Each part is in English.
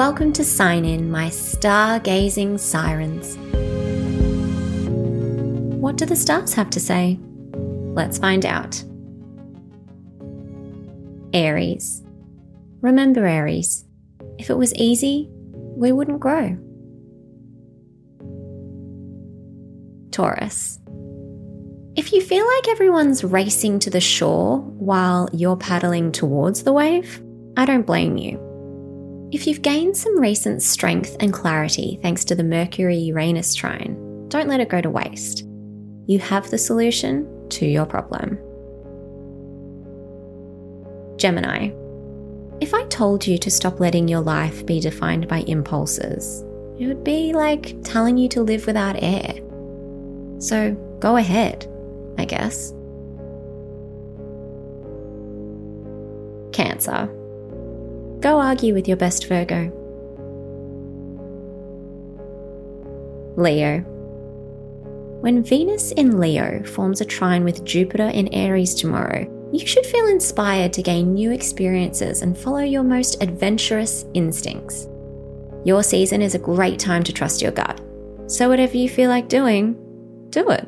welcome to Sign In, my stargazing sirens. What do the stars have to say? Let's find out. Aries. Remember, Aries, if it was easy, we wouldn't grow. Taurus. If you feel like everyone's racing to the shore while you're paddling towards the wave, I don't blame you. If you've gained some recent strength and clarity thanks to the Mercury-Uranus trine, don't let it go to waste. You have the solution to your problem. Gemini. If I told you to stop letting your life be defined by impulses, it would be like telling you to live without air. So go ahead, I guess. Cancer. Go argue with your best Virgo. Leo. When Venus in Leo forms a trine with Jupiter in Aries tomorrow, you should feel inspired to gain new experiences and follow your most adventurous instincts. Your season is a great time to trust your gut. So whatever you feel like doing, do it.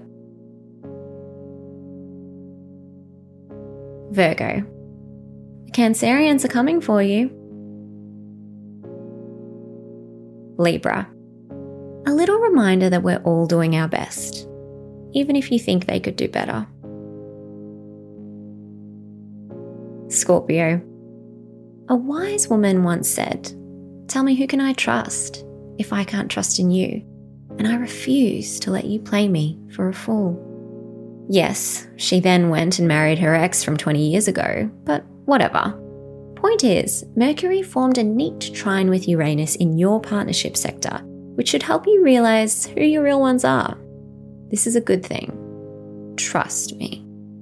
Virgo. The Cancerians are coming for you. Libra. A little reminder that we're all doing our best, even if you think they could do better. Scorpio. A wise woman once said, "Tell me, who can I trust if I can't trust in you? And I refuse to let you play me for a fool." Yes, she then went and married her ex from 20 years ago, but whatever. Point is, Mercury formed a neat trine with Uranus in your partnership sector, which should help you realize who your real ones are. This is a good thing. Trust me.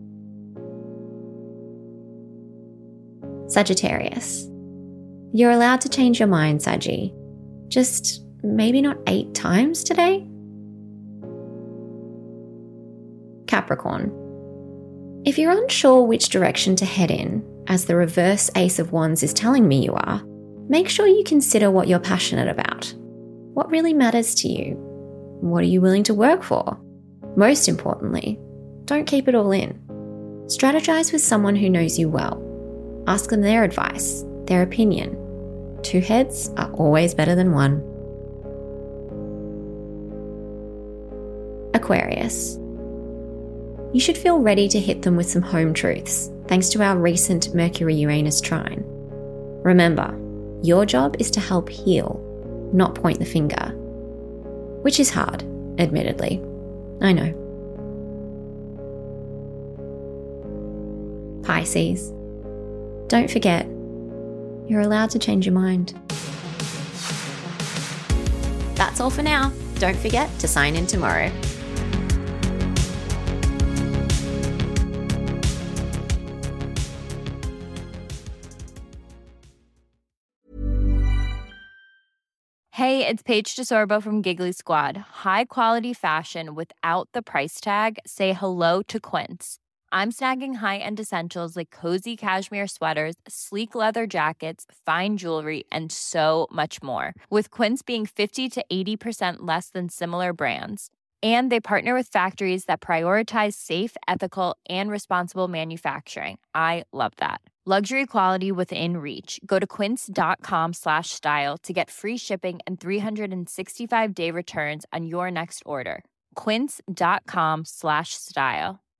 Sagittarius. You're allowed to change your mind, Saggy. Just maybe not 8 times today. Capricorn. If you're unsure which direction to head in, as the reverse Ace of Wands is telling me you are, make sure you consider what you're passionate about. What really matters to you? What are you willing to work for? Most importantly, don't keep it all in. Strategize with someone who knows you well. Ask them their advice, their opinion. 2 heads are always better than 1. Aquarius. You should feel ready to hit them with some home truths, thanks to our recent Mercury-Uranus trine. Remember, your job is to help heal, not point the finger. Which is hard, admittedly. I know. Pisces. Don't forget, you're allowed to change your mind. That's all for now. Don't forget to sign in tomorrow. Hey, it's Paige DeSorbo from Giggly Squad. High quality fashion without the price tag. Say hello to Quince. I'm snagging high-end essentials like cozy cashmere sweaters, sleek leather jackets, fine jewelry, and so much more. With Quince being 50 to 80% less than similar brands. And they partner with factories that prioritize safe, ethical, and responsible manufacturing. I love that. Luxury quality within reach. Go to quince.com/style to get free shipping and 365-day returns on your next order. Quince.com/style.